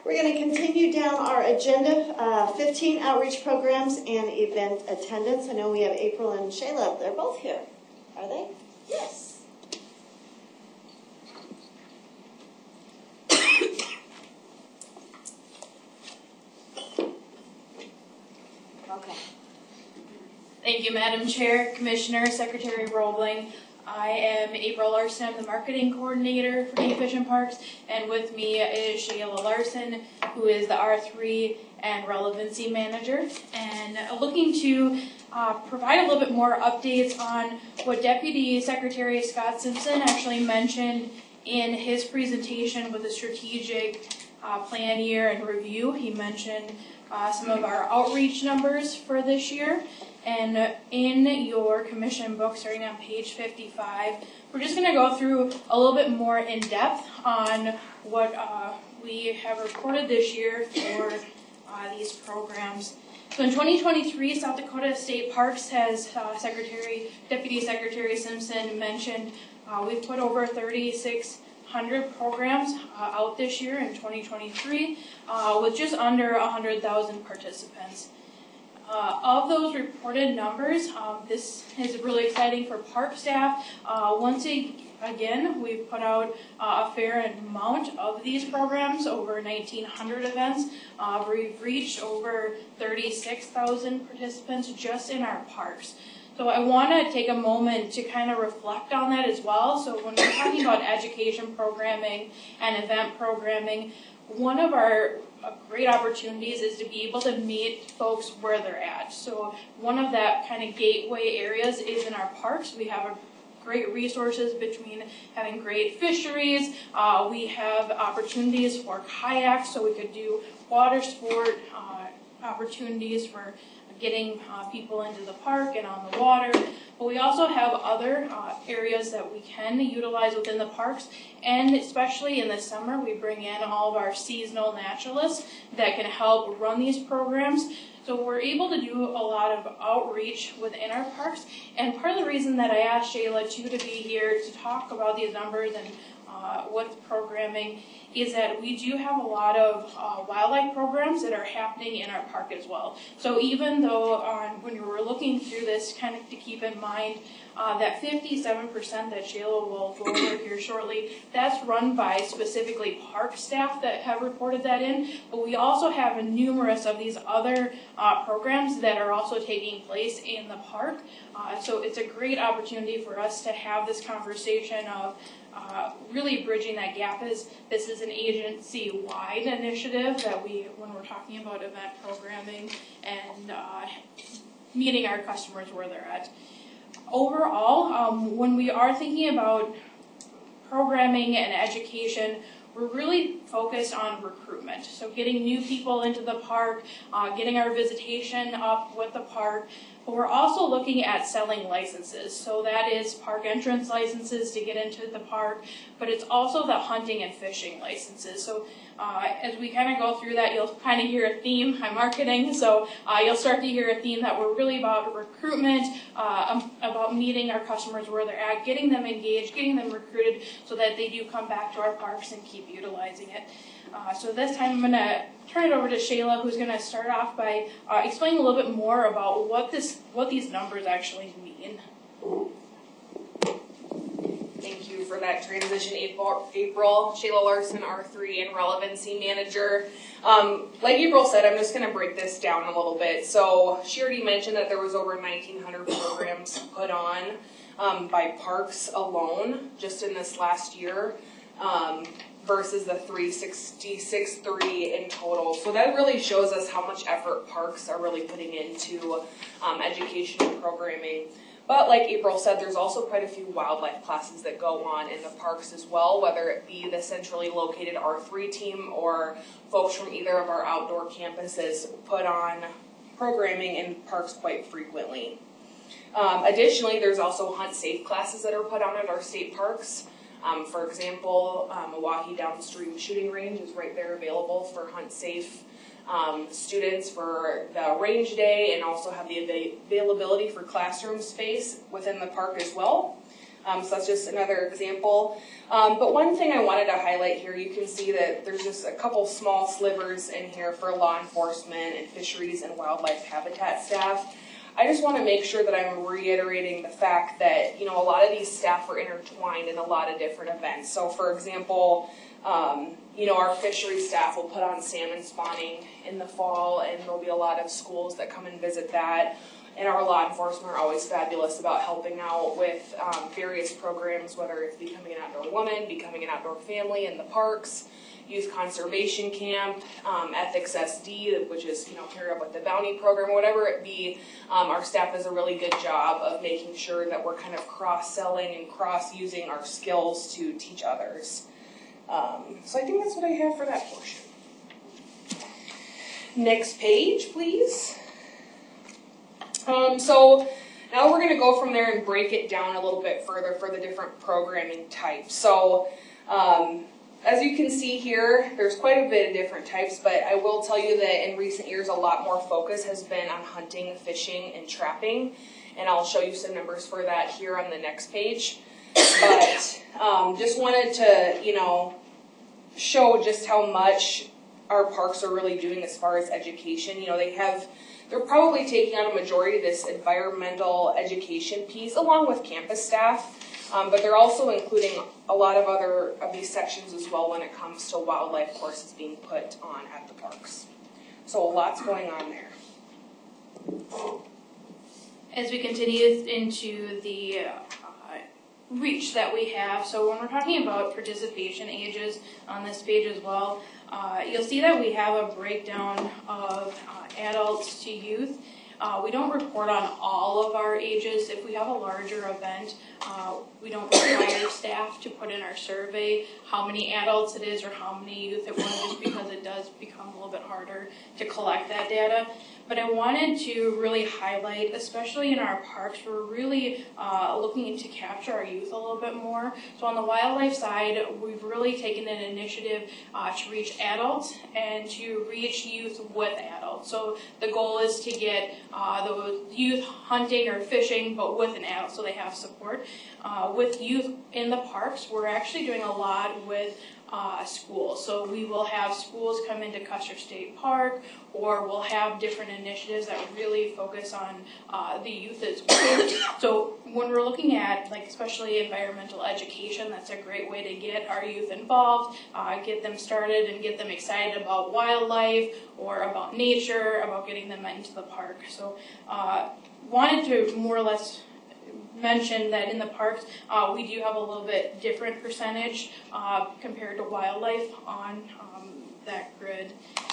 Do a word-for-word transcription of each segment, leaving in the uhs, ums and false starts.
We're going to continue down our agenda, uh, fifteen outreach programs and event attendance. I know we have April and Shayla. They're both here. Are they? Yes. Okay. Thank you, Madam Chair, Commissioner, Secretary Roebling. I am April Larson. I'm the marketing coordinator for Game Fish and Parks, and with me is Shayla Larson, who is the R three and relevancy manager, and looking to uh, provide a little bit more updates on what Deputy Secretary Scott Simpson actually mentioned in his presentation with the strategic uh, plan year and review. He mentioned uh, some of our outreach numbers for this year. And in your commission book, starting on page fifty-five, we're just going to go through a little bit more in depth on what uh, we have reported this year for uh, these programs. So in twenty twenty-three, South Dakota State Parks, has uh, Secretary, Deputy Secretary Simpson mentioned, uh, we've put over thirty-six hundred programs uh, out this year in twenty twenty-three, uh, with just under one hundred thousand participants. Uh, of those reported numbers, um, this is really exciting for park staff. Uh, once again, we've put out uh, a fair amount of these programs, over nineteen hundred events. Uh, we've reached over thirty-six thousand participants just in our parks. So I want to take a moment to kind of reflect on that as well. So when we're talking about education programming and event programming, one of our uh, great opportunities is to be able to meet folks where they're at. So one of that kind of gateway areas is in our parks. We have a great resources between having great fisheries. Uh, we have opportunities for kayaks, so we could do water sport uh, opportunities for getting uh, people into the park and on the water. But we also have other uh, areas that we can utilize within the parks, and especially in the summer, we bring in all of our seasonal naturalists that can help run these programs. So we're able to do a lot of outreach within our parks, and part of the reason that I asked Shayla too to be here to talk about these numbers and uh, what's programming is that we do have a lot of uh, wildlife programs that are happening in our park as well. So even though uh, when you were looking through this, kind of to keep in mind uh, that fifty-seven percent that Shayla will go over here shortly, that's run by specifically park staff that have reported that in, but we also have numerous of these other uh, programs that are also taking place in the park. Uh, so it's a great opportunity for us to have this conversation of Uh, really bridging that gap. Is this is an agency-wide initiative that we, when we're talking about event programming and uh, meeting our customers where they're at. Overall, um, when we are thinking about programming and education, we're really focused on recruitment. So getting new people into the park, uh, getting our visitation up with the park. But we're also looking at selling licenses. So that is park entrance licenses to get into the park, but it's also the hunting and fishing licenses. So uh, as we kind of go through that, you'll kind of hear a theme. I'm marketing, so uh, you'll start to hear a theme that we're really about recruitment, uh, about meeting our customers where they're at, getting them engaged, getting them recruited so that they do come back to our parks and keep utilizing it. Uh, so this time I'm going to turn it over to Shayla, who's going to start off by uh, explaining a little bit more about what this, what these numbers actually mean. Thank you for that transition, April. April, Shayla Larson, R three and Relevancy Manager. Um, like April said, I'm just going to break this down a little bit. So she already mentioned that there was over nineteen hundred programs put on um, by parks alone just in this last year. Um, versus the three sixty-six point three in total. So that really shows us how much effort parks are really putting into um, education and programming. But like April said, there's also quite a few wildlife classes that go on in the parks as well, whether it be the centrally located R three team or folks from either of our outdoor campuses put on programming in parks quite frequently. Um, additionally, there's also hunt safe classes that are put on at our state parks. Um, for example, um, Milwaukee Downstream Shooting Range is right there available for hunt safe um, students for the range day, and also have the av- availability for classroom space within the park as well. Um, so that's just another example. Um, but one thing I wanted to highlight here, you can see that there's just a couple small slivers in here for law enforcement and fisheries and wildlife habitat staff. I just want to make sure that I'm reiterating the fact that, you know, a lot of these staff are intertwined in a lot of different events. So for example, um, you know, our fishery staff will put on salmon spawning in the fall, and there'll be a lot of schools that come and visit that. And our law enforcement are always fabulous about helping out with um, various programs, whether it's Becoming an Outdoor Woman, Becoming an Outdoor Family in the parks, Youth Conservation Camp, um, Ethics S D, which is, you know, paired up with the Bounty Program, whatever it be. Um, our staff does a really good job of making sure that we're kind of cross-selling and cross-using our skills to teach others. Um, so I think that's what I have for that portion. Next page, please. Um, so now we're going to go from there and break it down a little bit further for the different programming types. So um, as you can see here, there's quite a bit of different types, but I will tell you that in recent years a lot more focus has been on hunting, fishing, and trapping, and I'll show you some numbers for that here on the next page. But um, just wanted to, you know, show just how much our parks are really doing as far as education. You know, they have They're probably taking on a majority of this environmental education piece along with campus staff, um, but they're also including a lot of other of these sections as well when it comes to wildlife courses being put on at the parks. So lots going on there. As we continue into the uh, reach that we have, so when we're talking about participation ages on this page as well, uh, you'll see that we have a breakdown of uh, adults to youth. Uh, we don't report on all of our ages. If we have a larger event, uh, we don't require staff to put in our survey how many adults it is or how many youth it was, just because it does become a little bit harder to collect that data. But I wanted to really highlight, especially in our parks, we're really uh, looking to capture our youth a little bit more. So on the wildlife side, we've really taken an initiative uh, to reach adults and to reach youth with adults. So the goal is to get uh, those youth hunting or fishing, but with an adult, so they have support. Uh, with youth in the parks, we're actually doing a lot with Uh, schools. So we will have schools come into Custer State Park, or we'll have different initiatives that really focus on uh, the youth as well. So when we're looking at, like, especially environmental education, that's a great way to get our youth involved, uh, get them started and get them excited about wildlife or about nature, about getting them into the park. So uh, wanted to more or less mention that in the parks, uh, we do have a little bit different percentage uh, compared to wildlife on um, that grid.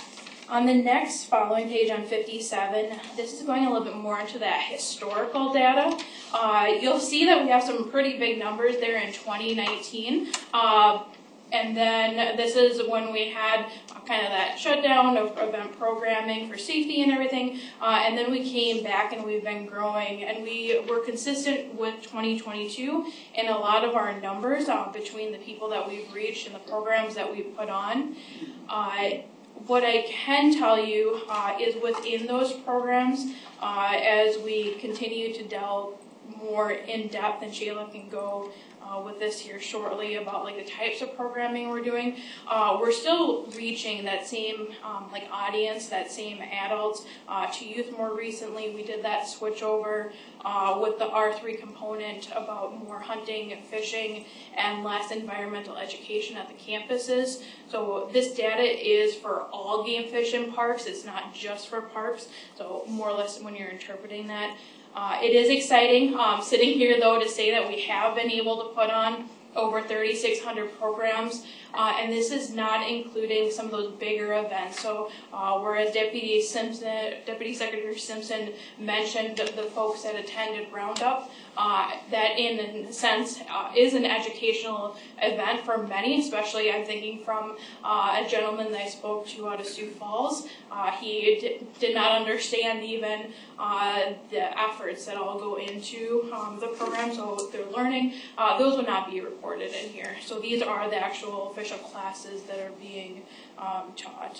On the next following page on fifty-seven, this is going a little bit more into that historical data. Uh, you'll see that we have some pretty big numbers there in twenty nineteen. Uh, And then this is when we had kind of that shutdown of event programming for safety and everything. Uh, and then we came back and we've been growing. And we were consistent with twenty twenty-two in a lot of our numbers uh, between the people that we've reached and the programs that we've put on. Uh, what I can tell you uh, is within those programs, uh, as we continue to delve more in depth, and Shayla can go Uh, with this here shortly about like the types of programming we're doing. Uh, we're still reaching that same um, like audience, that same adults uh, to youth. More recently, we did that switch over uh, with the R three component about more hunting and fishing and less environmental education at the campuses. So this data is for all game fish in parks. It's not just for parks. So more or less when you're interpreting that. Uh, it is exciting, um, sitting here though, to say that we have been able to put on over thirty-six hundred programs, uh, and this is not including some of those bigger events. So, uh, whereas Deputy Simpson, Deputy Secretary Simpson mentioned the, the folks that attended Roundup, uh, that in a sense uh, is an educational event for many, especially I'm thinking from uh, a gentleman that I spoke to out of Sioux Falls. Uh, he did, did not understand even uh, the efforts that all go into um, the program, so they're learning. Uh, those would not be reported in here. So these are the actual official classes that are being um, taught.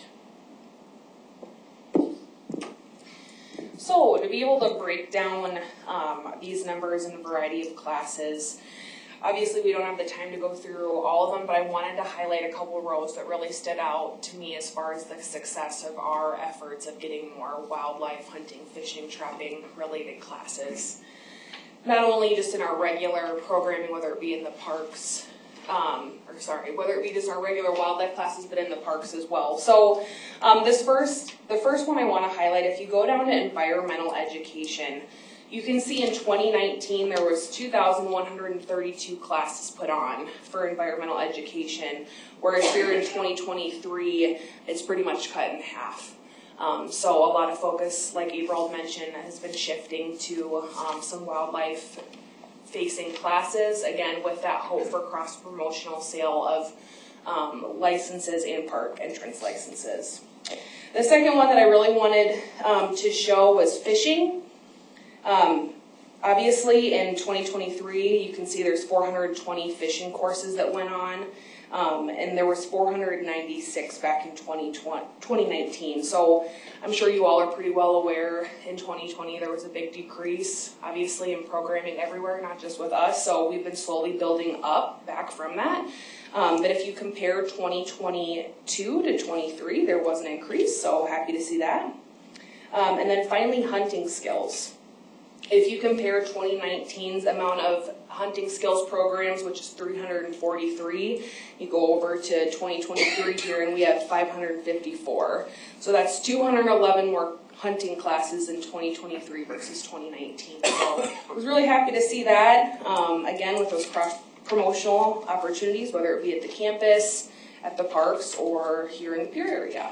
So to be able to break down um, these numbers in a variety of classes, Obviously, we don't have the time to go through all of them, but I wanted to highlight a couple of rows that really stood out to me as far as the success of our efforts of getting more wildlife hunting, fishing, trapping related classes. Not only just in our regular programming, whether it be in the parks, um, or sorry, whether it be just our regular wildlife classes, but in the parks as well. So um, this first, the first one I want to highlight, if you go down to environmental education, you can see in twenty nineteen there was two thousand one hundred thirty-two classes put on for environmental education, whereas here in twenty twenty-three it's pretty much cut in half. Um, so a lot of focus, like April mentioned, has been shifting to um, some wildlife facing classes, again with that hope for cross-promotional sale of um, licenses and park entrance licenses. The second one that I really wanted um, to show was fishing. Um, obviously in twenty twenty-three, you can see there's four hundred twenty fishing courses that went on, um, and there was four hundred ninety-six back in twenty nineteen. So I'm sure you all are pretty well aware in twenty twenty there was a big decrease, obviously in programming everywhere, not just with us. So we've been slowly building up back from that. Um, but if you compare twenty twenty-two to twenty-three, there was an increase, so happy to see that. Um, and then finally, hunting skills. If you compare twenty nineteen's amount of hunting skills programs, which is three hundred forty-three, you go over to twenty twenty-three here and we have five hundred fifty-four. So that's two hundred eleven more hunting classes in twenty twenty-three versus twenty nineteen. So I was really happy to see that, um, again, with those cross-promotional opportunities, whether it be at the campus, at the parks, or here in the Pierre area.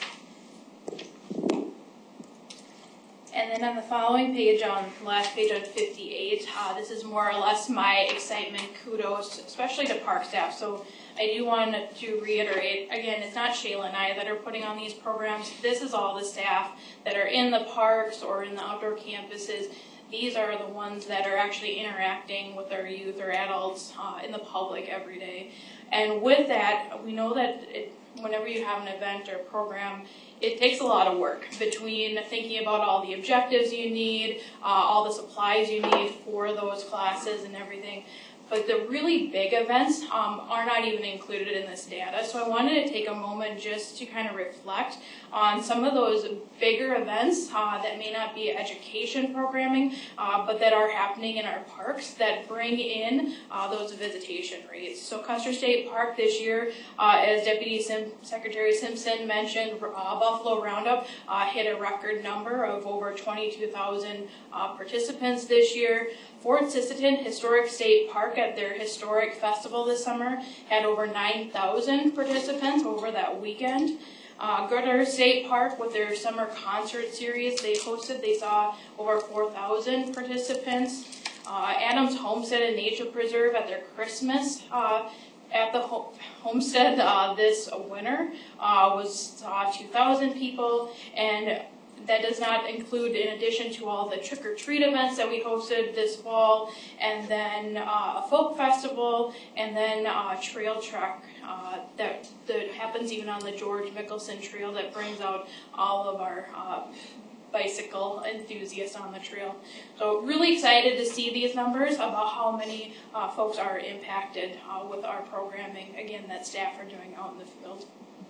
And then on the following page, on the last page on fifty-eight, uh, this is more or less my excitement, kudos, especially to park staff. So I do want to reiterate, again, it's not Shayla and I that are putting on these programs. This is all the staff that are in the parks or in the outdoor campuses. These are the ones that are actually interacting with our youth or adults uh, in the public every day. And with that, we know that it, whenever you have an event or program, it takes a lot of work between thinking about all the objectives you need, uh, all the supplies you need for those classes and everything. But the really big events um, are not even included in this data. So I wanted to take a moment just to kind of reflect on some of those bigger events uh, that may not be education programming, uh, but that are happening in our parks that bring in uh, those visitation rates. So Custer State Park this year, uh, as Deputy Sim- Secretary Simpson mentioned, uh, Buffalo Roundup uh, hit a record number of over twenty-two thousand uh, participants this year. Fort Sisseton Historic State Park at their historic festival this summer had over nine thousand participants over that weekend. Uh, Goddard State Park with their summer concert series they hosted, they saw over four thousand participants. Uh, Adams Homestead and Nature Preserve at their Christmas uh, at the ho- homestead uh, this winter uh, was uh, two thousand people, and that does not include, in addition to all the trick-or-treat events that we hosted this fall, and then uh, a folk festival, and then a trail trek uh, that, that happens even on the George Mickelson Trail that brings out all of our uh, bicycle enthusiasts on the trail. So really excited to see these numbers about how many uh, folks are impacted uh, with our programming, again, that staff are doing out in the field.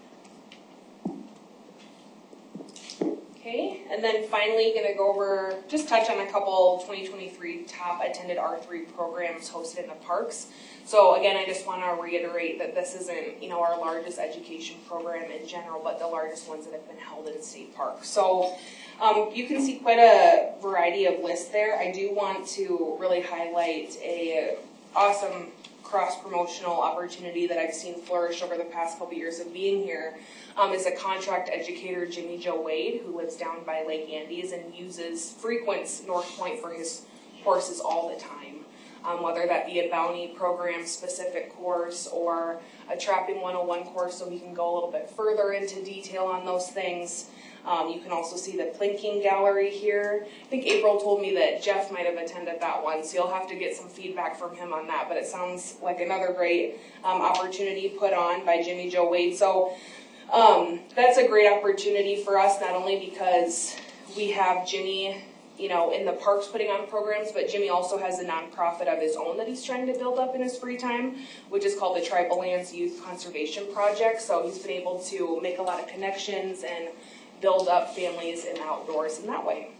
Okay, and then finally going to go over, just touch on a couple twenty twenty-three top attended R three programs hosted in the parks. So again, I just want to reiterate that this isn't, you know, our largest education program in general, but the largest ones that have been held in state parks. So um, you can see quite a variety of lists there. I do want to really highlight a awesome cross-promotional opportunity that I've seen flourish over the past couple years of being here. Um, is a contract educator, Jimmy Joe Wade, who lives down by Lake Andes and uses, frequents North Point for his courses all the time. Um, whether that be a bounty program specific course or a trapping one oh one course, so we can go a little bit further into detail on those things. Um, you can also see the plinking gallery here. I think April told me that Jeff might have attended that one, so you'll have to get some feedback from him on that, but it sounds like another great um, opportunity put on by Jimmy Joe Wade. So um, that's a great opportunity for us, not only because we have Jimmy you know, in the parks putting on programs, but Jimmy also has a nonprofit of his own that he's trying to build up in his free time, which is called the Tribal Lands Youth Conservation Project. So he's been able to make a lot of connections and build up families in the outdoors in that way.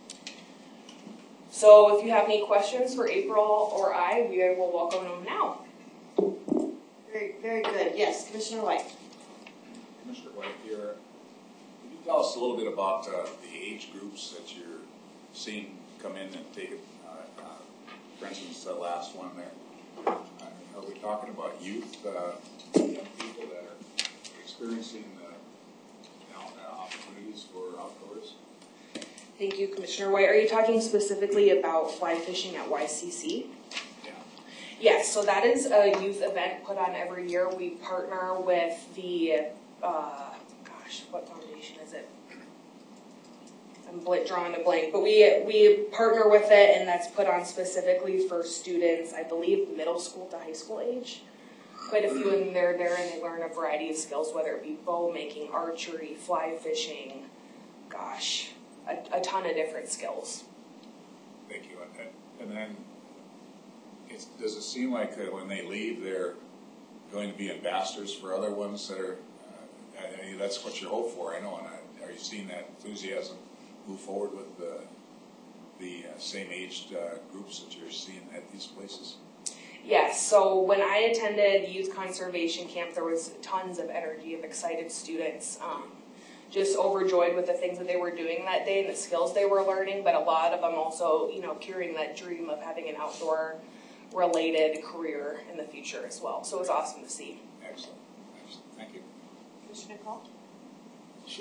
So if you have any questions for April or I, we will welcome them now. Very, very good. Yes, Commissioner White. Commissioner White here. Can you tell us a little bit about uh, the age groups that you're seeing come in and take it? Uh, uh, for instance, the last one there. Uh, are we talking about youth, uh, young people that are experiencing uh, you know, uh, opportunities for outdoors? Thank you, Commissioner White. Are you talking specifically about fly fishing at Y C C? Yeah. Yes, so that is a youth event put on every year. We partner with the, uh, gosh, what foundation is it? I'm bl- drawing a blank, but we we partner with it, and that's put on specifically for students, I believe, middle school to high school age. Quite a few of them, they're there and they learn a variety of skills, whether it be bow making, archery, fly fishing, gosh, a, a ton of different skills. Thank you. And, and then, it's, does it seem like uh, when they leave, they're going to be ambassadors for other ones that are, uh, I mean, that's what you hope for, I know, and I, are you seeing that enthusiasm move forward with the, the uh, same aged uh, groups that you're seeing at these places? Yes, so when I attended youth conservation camp, there was tons of energy of excited students, um, just overjoyed with the things that they were doing that day and the skills they were learning, but a lot of them also, you know, carrying that dream of having an outdoor related career in the future as well. So it was awesome to see. Excellent. Excellent. Thank you. Commissioner Call? Sure.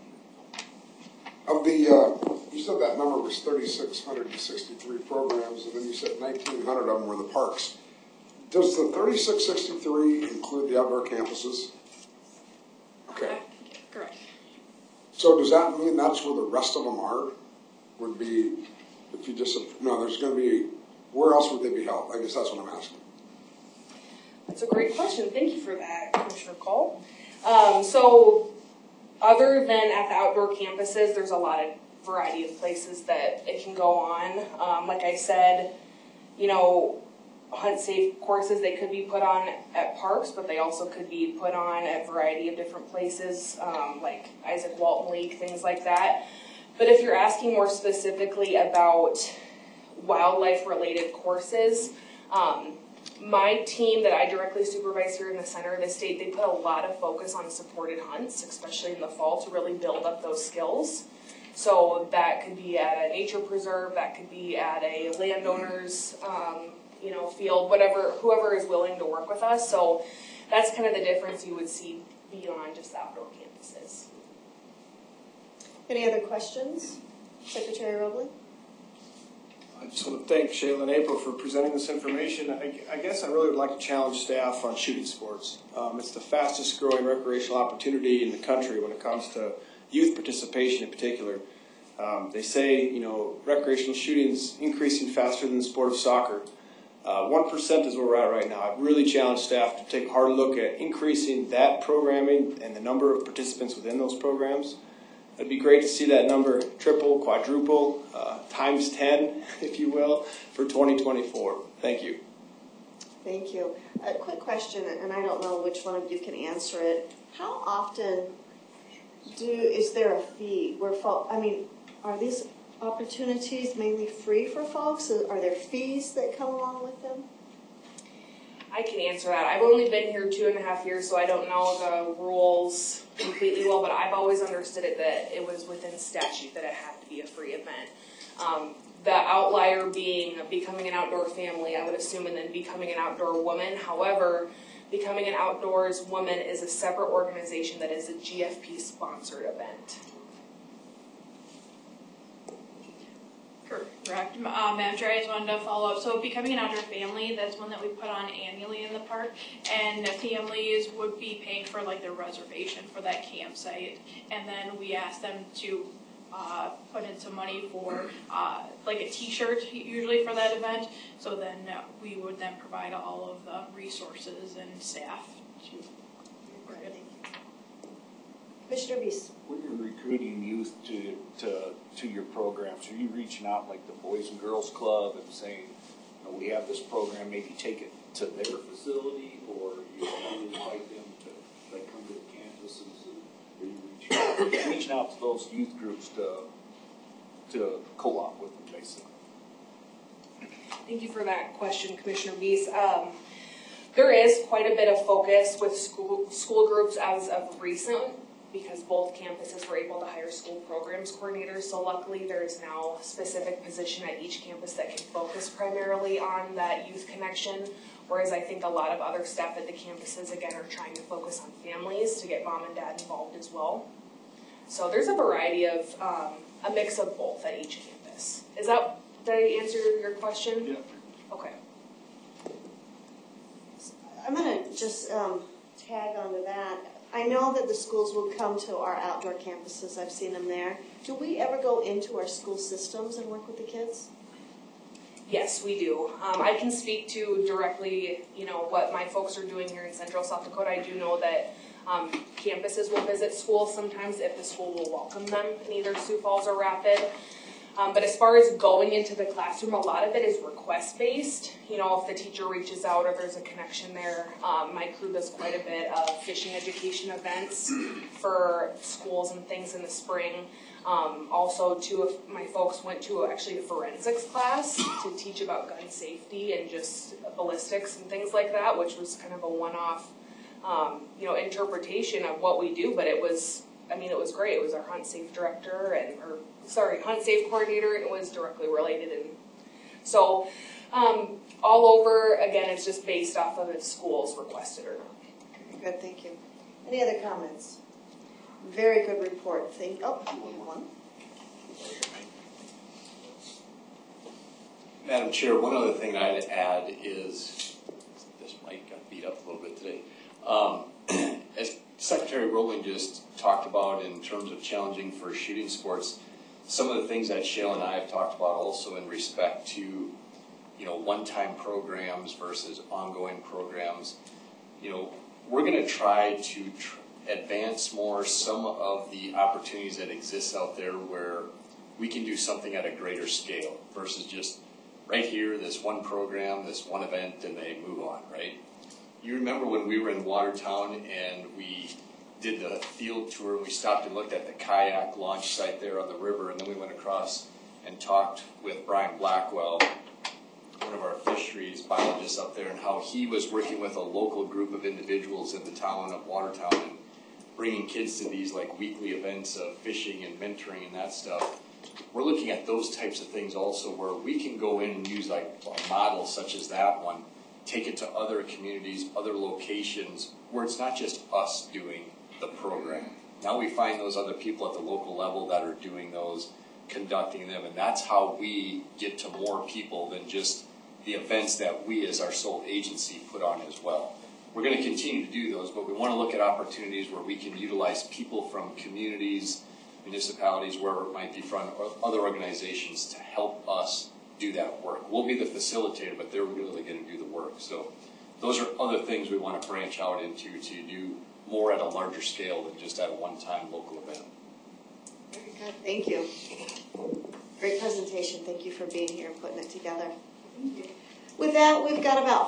Of the, uh, you said that number was thirty-six hundred sixty-three programs, and then you said nineteen hundred of them were the parks. Does the thirty-six sixty-three include the outdoor campuses? Okay. Correct. So does that mean that's where the rest of them are? Would be, if you just, no, there's going to be, where else would they be held? I guess that's what I'm asking. That's a great question. Thank you for that, Commissioner Cole. Um, so other than at the outdoor campuses, there's a lot of variety of places that it can go on. Um, like I said, you know, hunt safe courses, they could be put on at parks, but they also could be put on at a variety of different places, um, like Isaac Walton League, things like that. But if you're asking more specifically about wildlife related courses, um, my team that I directly supervise here in the center of the state, they put a lot of focus on supported hunts, especially in the fall, to really build up those skills. So that could be at a nature preserve, that could be at a landowner's um, you know, field, whatever, whoever is willing to work with us. So that's kind of the difference you would see beyond just outdoor campuses. Any other questions? Secretary Robley? I just want to thank Shayla and April for presenting this information. I, I guess I really would like to challenge staff on shooting sports. Um, it's the fastest growing recreational opportunity in the country when it comes to youth participation in particular. Um, they say, you know, recreational shooting is increasing faster than the sport of soccer. Uh, one percent is where we're at right now. I've really challenged staff to take a hard look at increasing that programming and the number of participants within those programs. It'd be great to see that number triple, quadruple, uh, times ten, if you will, for twenty twenty-four. Thank you. Thank you. A quick question, and I don't know which one of you can answer it. How often do is there a fee where folks, I mean, are these opportunities mainly free for folks? Are there fees that come along with them? I can answer that. I've only been here two and a half years, so I don't know the rules completely well, but I've always understood it that it was within statute that it had to be a free event. Um, the outlier being becoming an outdoor family, I would assume, and then becoming an outdoor woman. However, becoming an outdoors woman is a separate organization that is a G F P-sponsored event. Correct. Uh, Madam Chair, I just wanted to follow up. So becoming an outdoor family, that's one that we put on annually in the park, and families would be paying for like their reservation for that campsite, and then we asked them to uh, put in some money for uh, like a t-shirt usually for that event. So then uh, we would then provide all of the resources and staff to. Commissioner Reese? When you're recruiting youth to, to, to your programs, are you reaching out like the Boys and Girls Club and saying, you know, we have this program, maybe take it to their facility, or you invite them to like come to the campuses, and are you reaching out, reaching out to those youth groups to, to co-op with them, basically? Thank you for that question, Commissioner Beese. Um, there is quite a bit of focus with school school groups as of recent, because both campuses were able to hire school programs coordinators. So luckily, there is now a specific position at each campus that can focus primarily on that youth connection. Whereas I think a lot of other staff at the campuses, again, are trying to focus on families to get mom and dad involved as well. So there's a variety of, um, a mix of both at each campus. Is that, did I answer your question? Yeah. Okay. I'm gonna just um, tag onto that. I know that the schools will come to our outdoor campuses. I've seen them there. Do we ever go into our school systems and work with the kids? Yes, we do. Um, I can speak to directly, you know, what my folks are doing here in Central South Dakota. I do know that um, campuses will visit schools sometimes if the school will welcome them in either Sioux Falls or Rapid. Um, but as far as going into the classroom, a lot of it is request-based. You know, if the teacher reaches out or there's a connection there. Um, my crew does quite a bit of fishing education events for schools and things in the spring. Um, also, two of my folks went to actually a forensics class to teach about gun safety and just ballistics and things like that, which was kind of a one-off, um, you know, interpretation of what we do. But it was, I mean, it was great. It was our hunt safe director and, or sorry, hunt safe coordinator. And it was directly related, and so um, all over. Again, it's just based off of if schools requested or not. Good, thank you. Any other comments? Very good report. Thank. Oh, we have one. Madam Chair, one other thing I'd add is, this mic got beat up a little bit today. Um, as Secretary Rowling just talked about in terms of challenging for shooting sports, some of the things that Shayla and I have talked about also in respect to, you know, one-time programs versus ongoing programs, you know, we're going to try to tr- advance more some of the opportunities that exist out there where we can do something at a greater scale versus just right here, this one program, this one event, and they move on, right? You remember when we were in Watertown and we did the field tour and we stopped and looked at the kayak launch site there on the river, and then we went across and talked with Brian Blackwell, one of our fisheries biologists up there, and how he was working with a local group of individuals in the town of Watertown and bringing kids to these like weekly events of fishing and mentoring and that stuff. We're looking at those types of things also where we can go in and use like a model such as that one, take it to other communities, other locations where it's not just us doing the program. Now we find those other people at the local level that are doing those, conducting them, and that's how we get to more people than just the events that we as our sole agency put on as well. We're going to continue to do those, but we want to look at opportunities where we can utilize people from communities, municipalities, wherever it might be from, or other organizations to help us do that work. We'll be the facilitator, but they're really going to do the work. So those are other things we want to branch out into to do more at a larger scale than just at a one-time local event. Very good. Thank you. Great presentation. Thank you for being here and putting it together. With that, we've got about